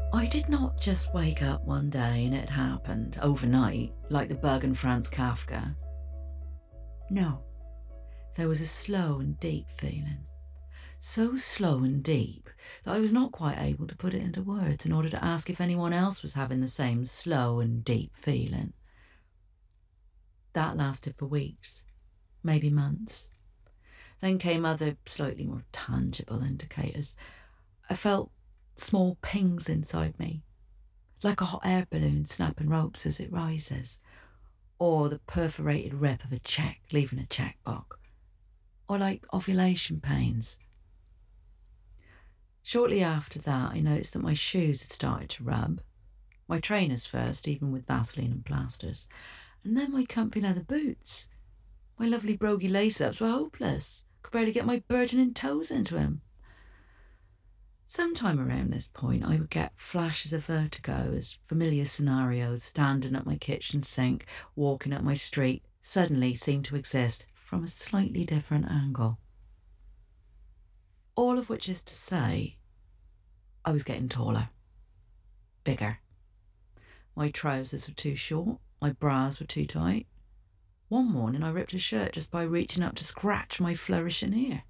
I did not just wake up one day and it happened overnight, like the bug in Franz Kafka. No, there was a slow and deep feeling. So slow and deep that I was not quite able to put it into words in order to ask if anyone else was having the same slow and deep feeling. That lasted for weeks, maybe months. Then came other, slightly more tangible indicators. I felt small pings inside me, like a hot air balloon snapping ropes as it rises, or the perforated rip of a check leaving a checkbox, or like ovulation pains. Shortly after that, I noticed that my shoes had started to rub. My trainers first, even with Vaseline and plasters, and then my comfy leather boots. My lovely brogy lace-ups were hopeless. Could barely get my burgeoning toes into them. Sometime around this point, I would get flashes of vertigo as familiar scenarios, standing at my kitchen sink, walking up my street, suddenly seemed to exist from a slightly different angle. All of which is to say, I was getting taller, bigger. My trousers were too short, my bras were too tight. One morning I ripped a shirt just by reaching up to scratch my flourishing ear.